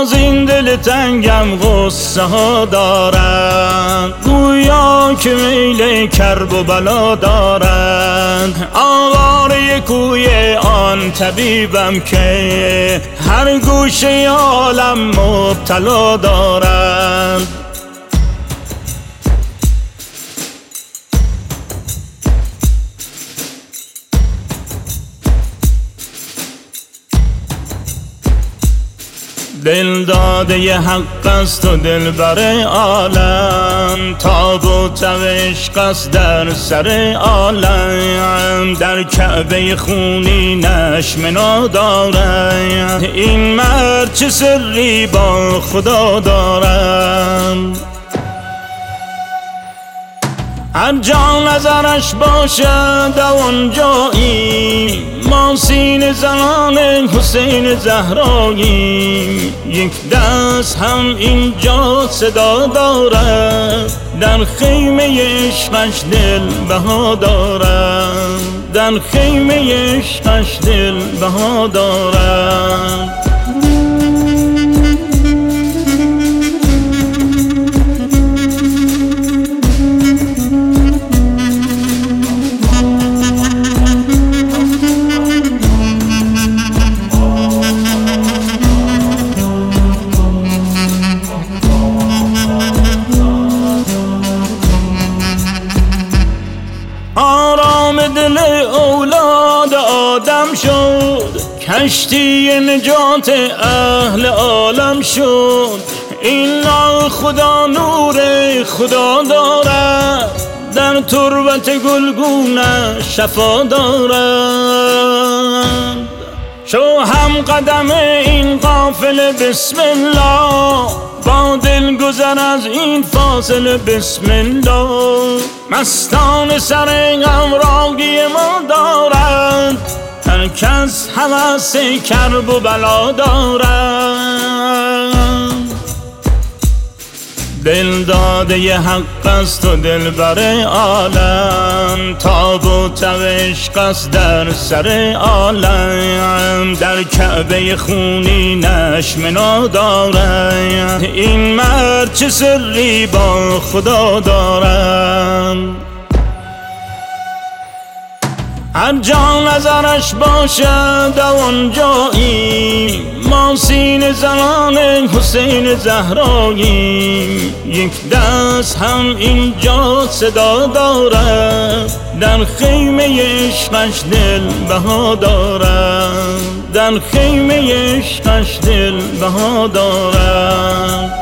از این دل تنگم غصه ها دارند، گویا که میل کرب و بلا دارند. آواره کوی آن طبیبم که هر گوشه عالم مبتلا دارند. دل داده ی حق است و دل بر عالم، تاب و تب عشق است در سر عالم. در کعبه خونینش منا دارد، این مرد چه سری با خدا دارد. هر جا نظرش باشد دوان جایی، ما سینه زنان حسین زهرایی. یک دست هم اینجا صدا دارد، در خیمه عشقش دل بها دارد، در خیمه عشقش دل بها دارد. آرام دل اولاد آدم شد، کشتی نجات اهل عالم شد. این خدا نور خدا دارد، در تربت گلگونه شفا دارد. شو هم قدم این قافله بسم الله، با دل گذر از این فاصله بسم الله. مستان سر غمراگی ما دارند، هر کس هوس کرب و بلا دارند. دل داده ی حق است و دل بر عالم، تاب و تب عشق است در سر عالم. در کعبه خونینش منا دارد، این مرد چه سری با خدا دارد. هر جا نظرش باشد دوان جایی، ما سینه زنان حسین زهرایی. یک دست هم اینجا صدا دارد، در خیمه عشقش دل بها دارد، در خیمه عشقش دل بها دارد.